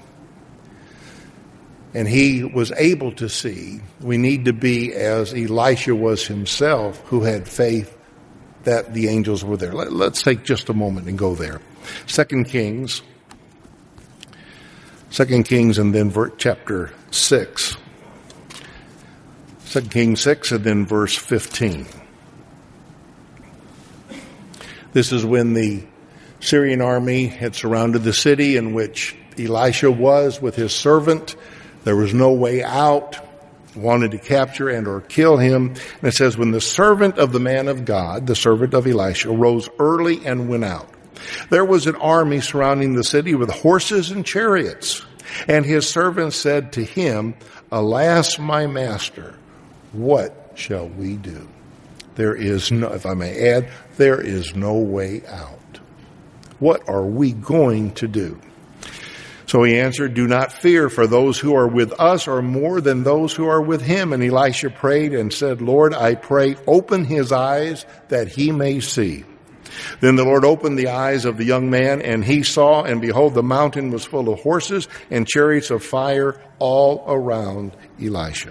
and he was able to see, we need to be as Elisha was himself, who had faith that the angels were there. Let, let's take just a moment and go there. Second Kings, Second Kings and then ver- chapter six. Second Kings six and then verse fifteen. This is when the Syrian army had surrounded the city in which Elisha was with his servant. There was no way out. Wanted to capture and or kill him. And it says, when the servant of the man of God, the servant of Elisha, rose early and went out, there was an army surrounding the city with horses and chariots. And his servant said to him, alas, my master, what shall we do? There is no, if I may add, there is no way out. What are we going to do? So he answered, do not fear, for those who are with us are more than those who are with him. And Elisha prayed and said, Lord, I pray, open his eyes that he may see. Then the Lord opened the eyes of the young man, and he saw, and behold, the mountain was full of horses and chariots of fire all around Elisha.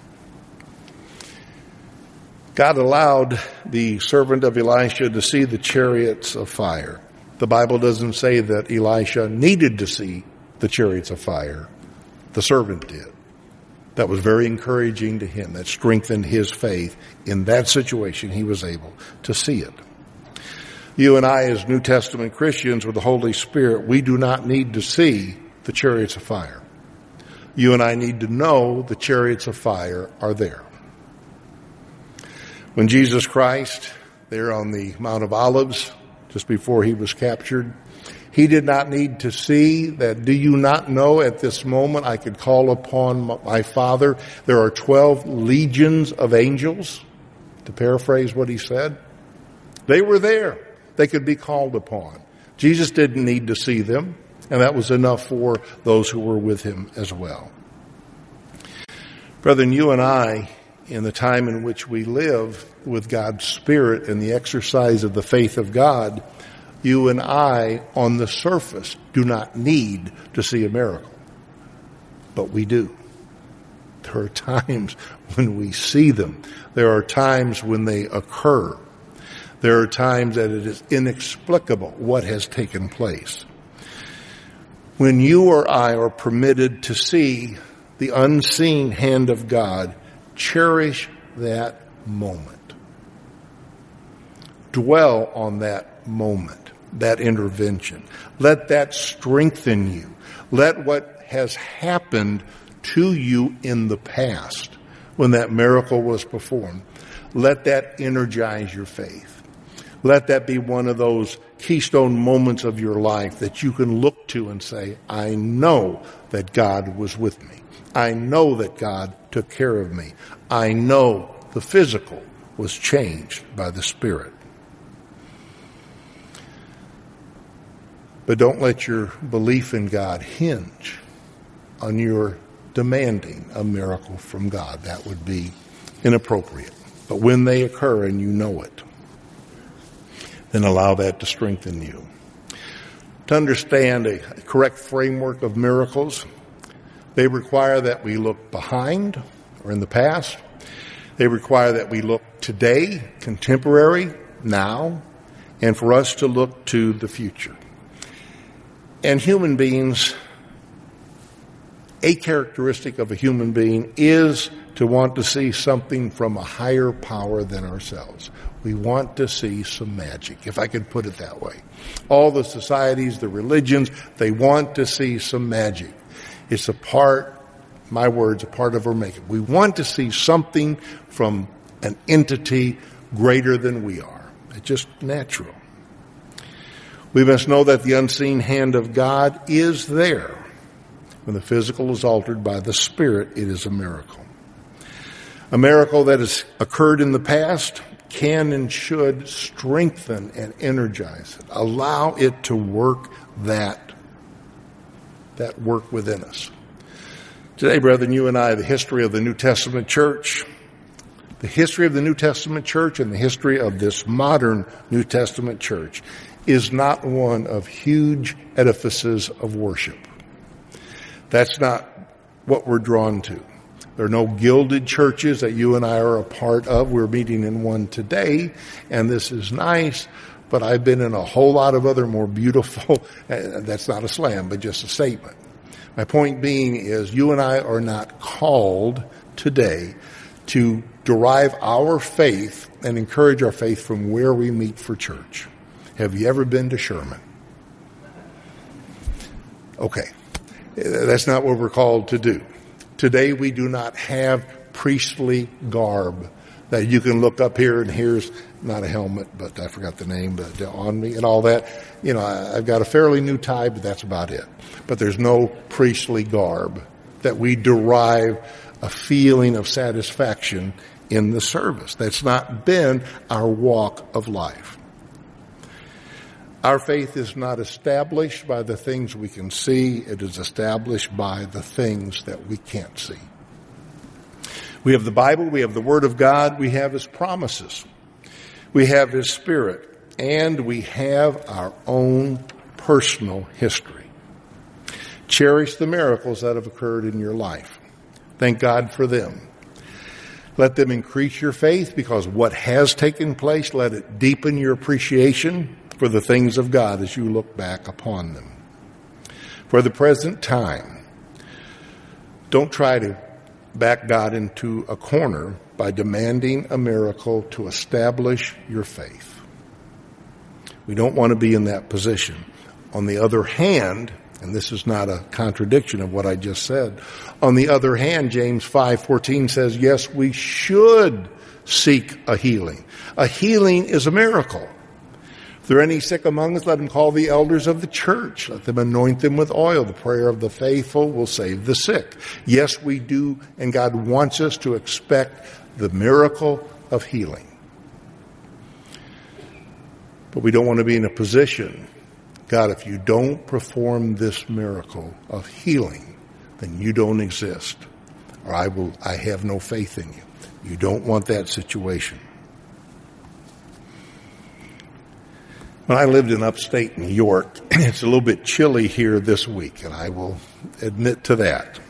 God allowed the servant of Elisha to see the chariots of fire. The Bible doesn't say that Elisha needed to see the chariots of fire. The servant did. That was very encouraging to him. That strengthened his faith. In that situation, he was able to see it. You and I, as New Testament Christians with the Holy Spirit, we do not need to see the chariots of fire. You and I need to know the chariots of fire are there. When Jesus Christ, there on the Mount of Olives, just before he was captured, he did not need to see that, do you not know at this moment I could call upon my Father? There are twelve legions of angels, to paraphrase what he said. They were there. They could be called upon. Jesus didn't need to see them, and that was enough for those who were with him as well. Brethren, you and I, in the time in which we live with God's Spirit and the exercise of the faith of God, you and I, on the surface, do not need to see a miracle. But we do. There are times when we see them. There are times when they occur. There are times that it is inexplicable what has taken place. When you or I are permitted to see the unseen hand of God, cherish that moment. Dwell on that moment, that intervention. Let that strengthen you. Let what has happened to you in the past, when that miracle was performed, let that energize your faith. Let that be one of those keystone moments of your life that you can look to and say, I know that God was with me. I know that God took care of me. I know the physical was changed by the Spirit. But don't let your belief in God hinge on your demanding a miracle from God. That would be inappropriate. But when they occur and you know it, then allow that to strengthen you. To understand a correct framework of miracles, they require that we look behind or in the past. They require that we look today, contemporary, now, and for us to look to the future. And human beings a characteristic of a human being is to want to see something from a higher power than ourselves. We want to see some magic, if I could put it that way. All the societies, the religions, they want to see some magic. It's a part, my words, a part of our makeup. We want to see something from an entity greater than we are. It's just natural. We must know that the unseen hand of God is there. When the physical is altered by the Spirit, it is a miracle. A miracle that has occurred in the past can and should strengthen and energize it. Allow it to work that, that work within us. Today, brethren, you and I, the history of the New Testament church, the history of the New Testament church and the history of this modern New Testament church is not one of huge edifices of worship. That's not what we're drawn to. There are no gilded churches that you and I are a part of. We're meeting in one today, and this is nice, but I've been in a whole lot of other more beautiful, that's not a slam, but just a statement. My point being is you and I are not called today to derive our faith and encourage our faith from where we meet for church. Have you ever been to Sherman? Okay. That's not what we're called to do. Today we do not have priestly garb that you can look up here and here's not a helmet, but I forgot the name, but on me and all that. You know, I've got a fairly new tie, but that's about it. But there's no priestly garb that we derive a feeling of satisfaction in the service. That's not been our walk of life. Our faith is not established by the things we can see. It is established by the things that we can't see. We have the Bible. We have the Word of God. We have His promises. We have His Spirit. And we have our own personal history. Cherish the miracles that have occurred in your life. Thank God for them. Let them increase your faith, because what has taken place, let it deepen your appreciation for the things of God as you look back upon them. For the present time, don't try to back God into a corner by demanding a miracle to establish your faith. We don't want to be in that position. On the other hand, and this is not a contradiction of what I just said, on the other hand, James five fourteen says, yes, we should seek a healing. A healing is a miracle. If there are any sick among us, let them call the elders of the church. Let them anoint them with oil. The prayer of the faithful will save the sick. Yes, we do, and God wants us to expect the miracle of healing. But we don't want to be in a position, God, if you don't perform this miracle of healing, then you don't exist, or I will, I have no faith in you. You don't want that situation. When I lived in upstate New York, it's a little bit chilly here this week, and I will admit to that.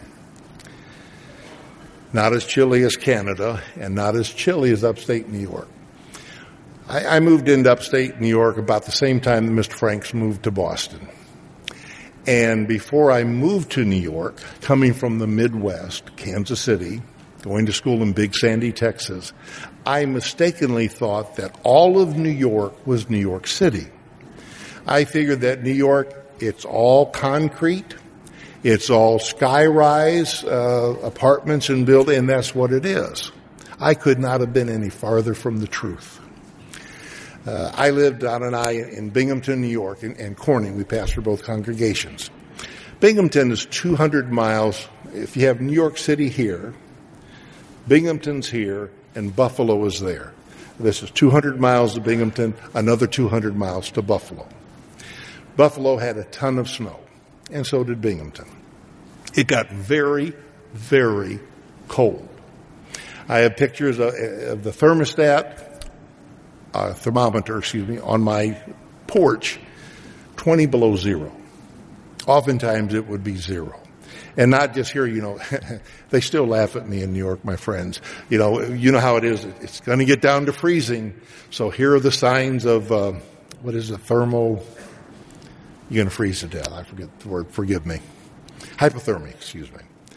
Not as chilly as Canada, and not as chilly as upstate New York. I, I moved into upstate New York about the same time that Mister Franks moved to Boston. And before I moved to New York, coming from the Midwest, Kansas City, going to school in Big Sandy, Texas, I mistakenly thought that all of New York was New York City. I figured that New York, it's all concrete, it's all sky-rise uh, apartments and buildings, and that's what it is. I could not have been any farther from the truth. Uh, I lived, Don and I, in Binghamton, New York, and, and Corning. We pastored both congregations. Binghamton is two hundred miles. If you have New York City here, Binghamton's here, and Buffalo is there. This is two hundred miles to Binghamton, another two hundred miles to Buffalo. Buffalo had a ton of snow, and so did Binghamton. It got very, very cold. I have pictures of, of the thermostat, uh, thermometer, excuse me, on my porch, twenty below zero. Oftentimes it would be zero. And not just here, you know, they still laugh at me in New York, my friends. You know, you know how it is. It's going to get down to freezing. So here are the signs of, uh, what is it, thermo, you're going to freeze to death. I forget the word, forgive me. Hypothermia, excuse me.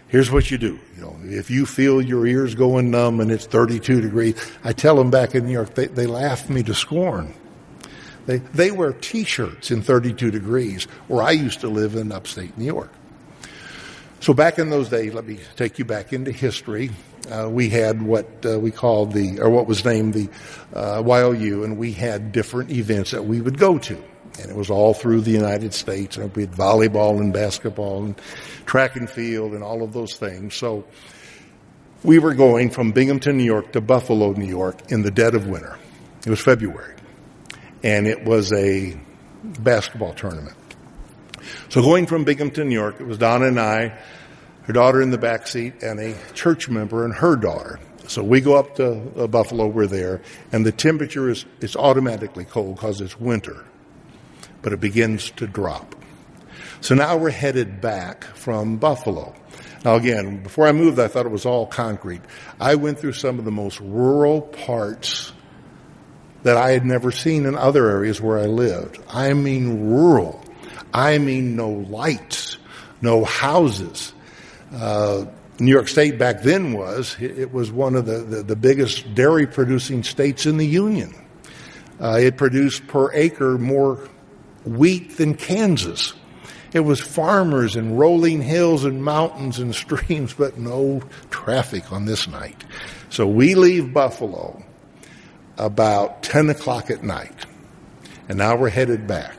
here's what you do. You know, if you feel your ears going numb and it's thirty-two degrees, I tell them back in New York, they, they laugh me to scorn. They, they wear T-shirts in thirty-two degrees where I used to live in upstate New York. So back in those days, let me take you back into history. Uh, we had what uh, we called the, or what was named the uh, Y O U, and we had different events that we would go to. And it was all through the United States. And we had volleyball and basketball and track and field and all of those things. So we were going from Binghamton, New York to Buffalo, New York in the dead of winter. It was February. And it was a basketball tournament. So going from Binghamton, New York, it was Donna and I, her daughter in the back seat, and a church member and her daughter. So we go up to uh, Buffalo, we're there, and the temperature is it's automatically cold because it's winter. But it begins to drop. So now we're headed back from Buffalo. Now again, before I moved, I thought it was all concrete. I went through some of the most rural parts that I had never seen in other areas where I lived. I mean rural. I mean no lights, no houses. Uh, New York State back then was, it was one of the, the, the biggest dairy producing states in the Union. Uh, it produced per acre more wheat than Kansas. It was farmers and rolling hills and mountains and streams, but no traffic on this night. So we leave Buffalo about ten o'clock at night, and now we're headed back.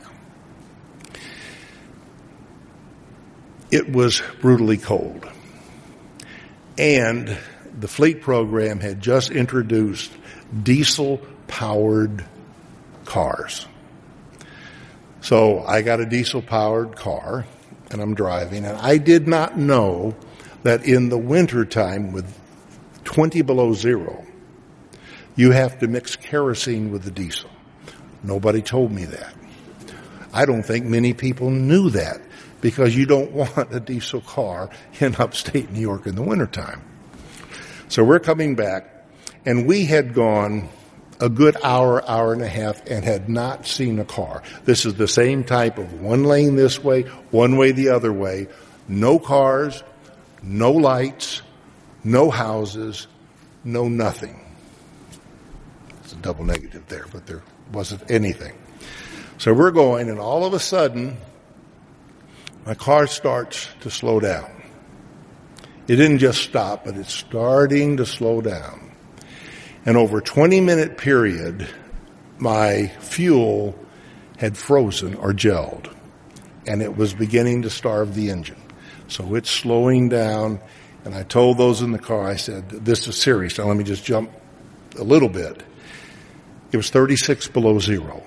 It was brutally cold, and the fleet program had just introduced diesel-powered cars. So I got a diesel-powered car, and I'm driving, and I did not know that in the wintertime with twenty below zero, you have to mix kerosene with the diesel. Nobody told me that. I don't think many people knew that because you don't want a diesel car in upstate New York in the wintertime. So we're coming back, and we had gone a good hour, hour and a half, and had not seen a car. This is the same type of one lane this way, one way the other way. No cars, no lights, no houses, no nothing. It's a double negative there, but there wasn't anything. So we're going, and all of a sudden, my car starts to slow down. It didn't just stop, but it's starting to slow down. And over a twenty-minute period, my fuel had frozen or gelled, and it was beginning to starve the engine. So it's slowing down, and I told those in the car, I said, this is serious. Now let me just jump a little bit. It was thirty-six below zero.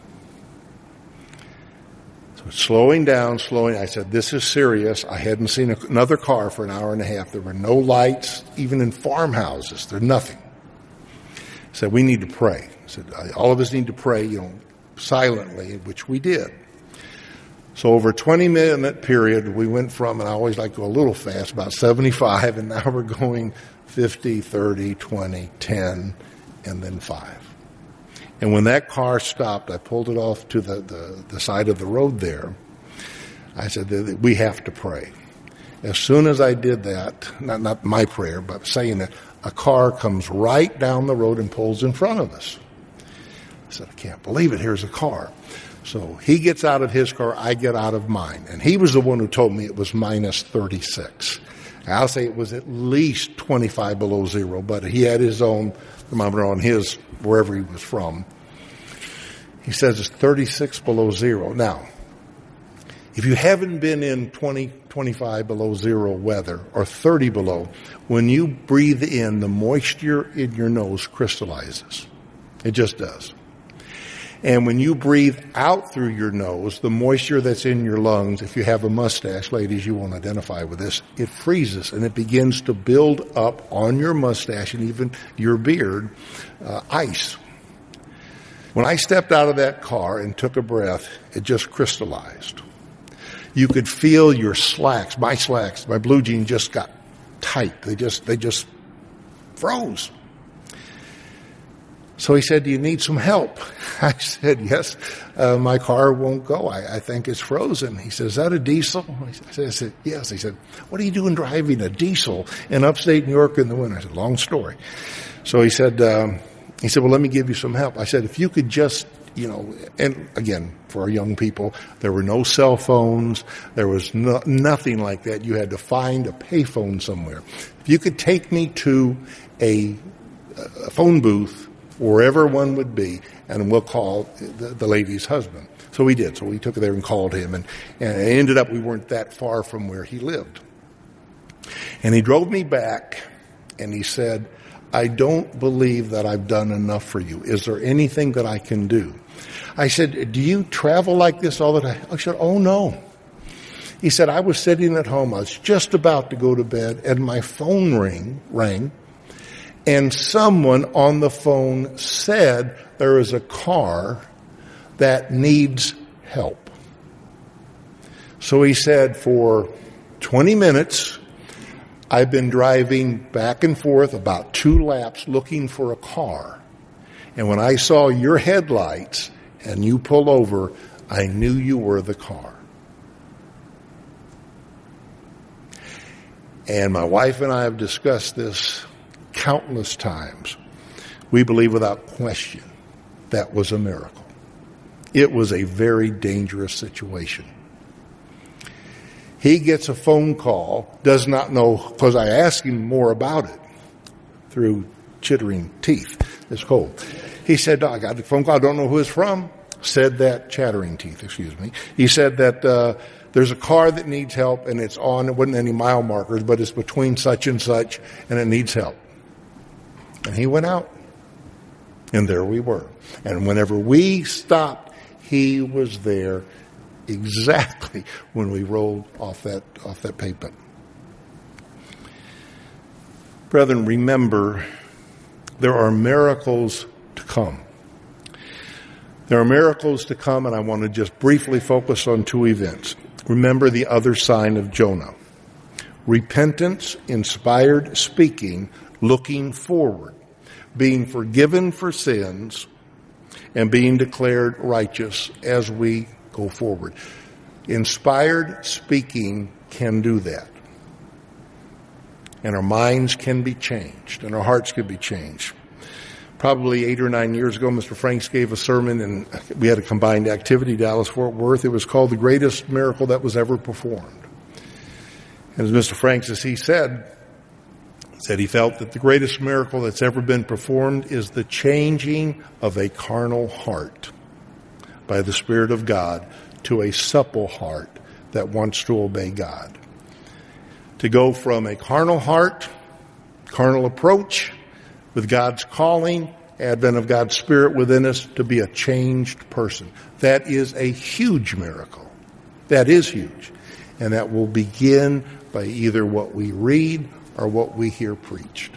So it's slowing down, slowing. I said, this is serious. I hadn't seen another car for an hour and a half. There were no lights, even in farmhouses. There's nothing. I said, we need to pray. I said, all of us need to pray, you know, silently, which we did. So over a twenty-minute period, we went from, and I always like to go a little fast, about seventy-five, and now we're going fifty, thirty, twenty, ten, and then five. And when that car stopped, I pulled it off to the, the, the side of the road there. I said, we have to pray. As soon as I did that, not, not my prayer, but saying that, a car comes right down the road and pulls in front of us. I said, I can't believe it. Here's a car. So he gets out of his car, I get out of mine. And he was the one who told me it was minus thirty-six. I'll say it was at least twenty-five below zero, but he had his own thermometer on his, wherever he was from. He says it's thirty-six below zero. Now, if you haven't been in twenty, twenty-five below zero weather or thirty below, when you breathe in, the moisture in your nose crystallizes. It just does. And when you breathe out through your nose, the moisture that's in your lungs, if you have a mustache, ladies, you won't identify with this, it freezes and it begins to build up on your mustache and even your beard, uh, ice. When I stepped out of that car and took a breath, it just crystallized. You could feel your slacks, my slacks, my blue jeans just got tight. They just, they just froze. So he said, do you need some help? I said, yes, uh, my car won't go. I, I think it's frozen. He said, is that a diesel? I said, I said, yes. He said, what are you doing driving a diesel in upstate New York in the winter? I said, long story. So he said, um, he said, well, let me give you some help. I said, if you could just, you know, and again, for our young people, there were no cell phones. There was no, nothing like that. You had to find a payphone somewhere. If you could take me to a, a phone booth, wherever one would be, and we'll call the, the lady's husband. So we did. So we took her there and called him, and, and it ended up we weren't that far from where he lived. And he drove me back, and he said, I don't believe that I've done enough for you. Is there anything that I can do? I said, do you travel like this all the time? I said, oh, no. He said, I was sitting at home. I was just about to go to bed, and my phone ring rang. And someone on the phone said there is a car that needs help. So he said, for twenty minutes, I've been driving back and forth about two laps looking for a car. And when I saw your headlights and you pull over, I knew you were the car. And my wife and I have discussed this countless times. We believe without question that was a miracle. It was a very dangerous situation. He gets a phone call, does not know, because I asked him more about it through chittering teeth. It's cold. He said, I got a phone call, I don't know who it's from. Said that, chattering teeth, excuse me. He said that uh, there's a car that needs help, and it's on, it wasn't any mile markers, but it's between such and such, and it needs help. And he went out, and there we were. And whenever we stopped, he was there exactly when we rolled off that off that pavement. Brethren, remember, there are miracles to come. There are miracles to come, and I want to just briefly focus on two events. Remember the other sign of Jonah. Repentance, inspired speaking, looking forward, being forgiven for sins, and being declared righteous as we go forward. Inspired speaking can do that. And our minds can be changed, and our hearts can be changed. Probably eight or nine years ago, Mister Franks gave a sermon, and we had a combined activity, Dallas-Fort Worth. It was called The Greatest Miracle That Was Ever Performed. And as Mister Franks, as he said, said he felt that the greatest miracle that's ever been performed is the changing of a carnal heart by the Spirit of God to a supple heart that wants to obey God. To go from a carnal heart, carnal approach, with God's calling, advent of God's Spirit within us, to be a changed person. That is a huge miracle. That is huge. And that will begin by either what we read or what we hear preached.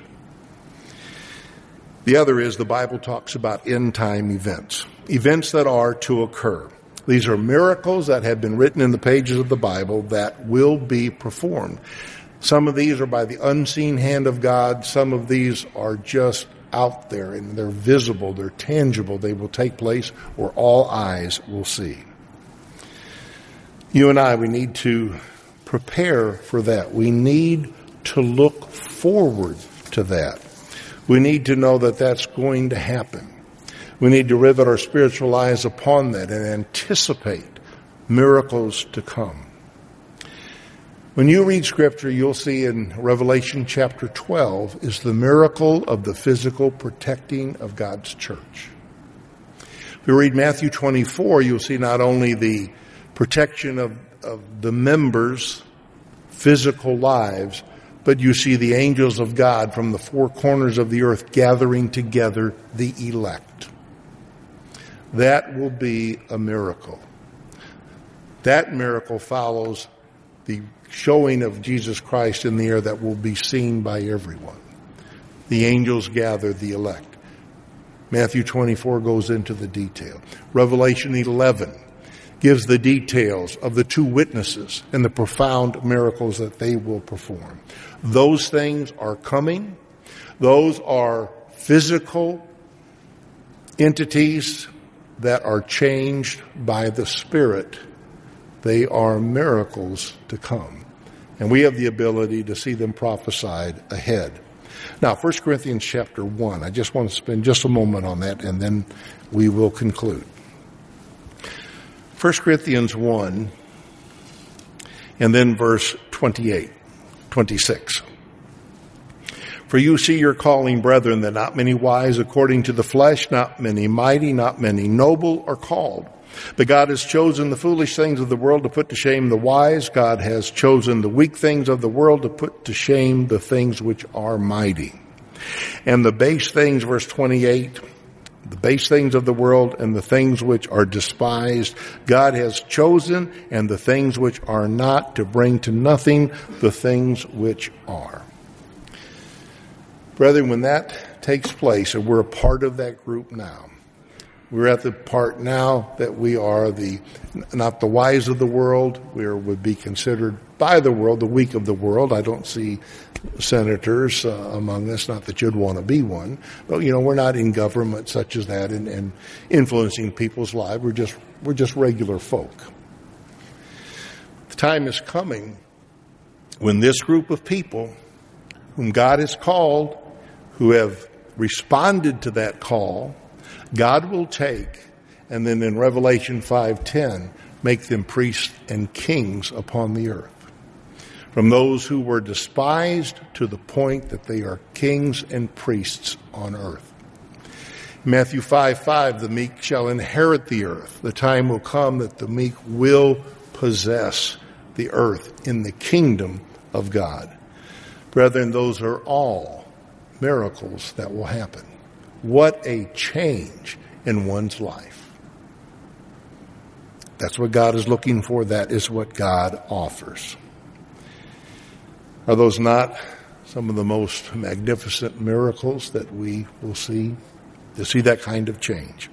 The other is the Bible talks about end-time events. Events that are to occur. These are miracles that have been written in the pages of the Bible that will be performed. Some of these are by the unseen hand of God. Some of these are just out there, and they're visible, they're tangible. They will take place where all eyes will see. You and I, we need to prepare for that. We need to look forward to that. We need to know that that's going to happen. We need to rivet our spiritual eyes upon that and anticipate miracles to come. When you read Scripture, you'll see in Revelation chapter twelve is the miracle of the physical protecting of God's church. If you read Matthew twenty-four, you'll see not only the protection of, of the members' physical lives, but you see the angels of God from the four corners of the earth gathering together the elect. That will be a miracle. That miracle follows the showing of Jesus Christ in the air that will be seen by everyone. The angels gather the elect. Matthew twenty-four goes into the detail. Revelation eleven gives the details of the two witnesses and the profound miracles that they will perform. Those things are coming. Those are physical entities that are changed by the Spirit, they are miracles to come. And we have the ability to see them prophesied ahead. Now, First Corinthians chapter one, I just want to spend just a moment on that, and then we will conclude. First Corinthians one, and then verse twenty-eight, twenty-six. For you see your calling, brethren, that not many wise according to the flesh, not many mighty, not many noble are called. But God has chosen the foolish things of the world to put to shame the wise. God has chosen the weak things of the world to put to shame the things which are mighty. And the base things, verse twenty-eight, the base things of the world and the things which are despised, God has chosen, and the things which are not, to bring to nothing the things which are. Brethren, when that takes place, and we're a part of that group now, we're at the part now that we are the not the wise of the world. We are, would be considered by the world the weak of the world. I don't see senators uh, among us, not that you'd want to be one, but you know, we're not in government such as that and, and influencing people's lives. We're just we're just regular folk. The time is coming when this group of people whom God has called, who have responded to that call, God will take, and then in Revelation five ten, make them priests and kings upon the earth. From those who were despised to the point that they are kings and priests on earth. Matthew five five, the meek shall inherit the earth. The time will come that the meek will possess the earth in the kingdom of God. Brethren, those are all miracles that will happen. What a change in one's life. That's what God is looking for. That is what God offers. Are those not some of the most magnificent miracles that we will see? To see that kind of change.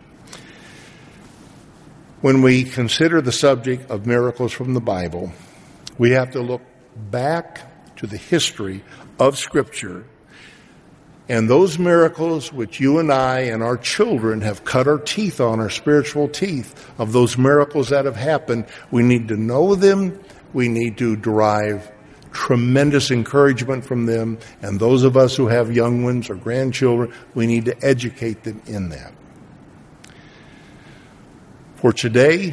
When we consider the subject of miracles from the Bible, we have to look back to the history of Scripture. And those miracles which you and I and our children have cut our teeth on, our spiritual teeth, of those miracles that have happened, we need to know them. We need to derive tremendous encouragement from them. And those of us who have young ones or grandchildren, we need to educate them in that. For today,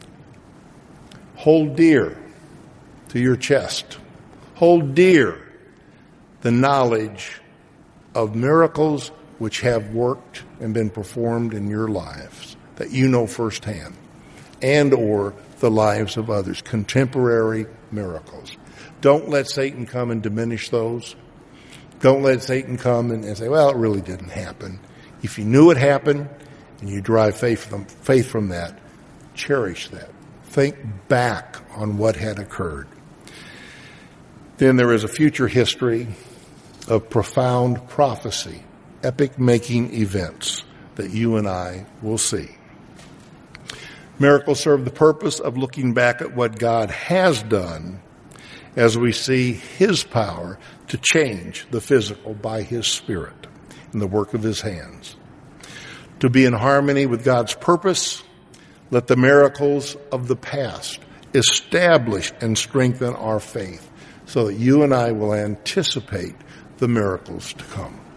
hold dear to your chest. Hold dear the knowledge of miracles which have worked and been performed in your lives that you know firsthand, and or the lives of others, contemporary miracles. Don't let Satan come and diminish those. Don't let Satan come and, and say, well, it really didn't happen. If you knew it happened and you derive faith from, faith from that, cherish that. Think back on what had occurred. Then there is a future history of profound prophecy, epic-making events that you and I will see. Miracles serve the purpose of looking back at what God has done as we see His power to change the physical by His Spirit in the work of His hands. To be in harmony with God's purpose, let the miracles of the past establish and strengthen our faith so that you and I will anticipate the miracles to come.